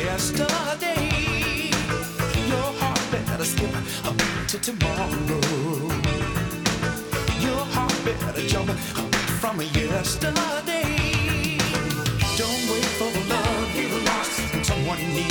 yesterday. Your heart better skip a beat to tomorrow. Your heart better jump a beat from yesterday. Don't wait for the love you lost. Someone needs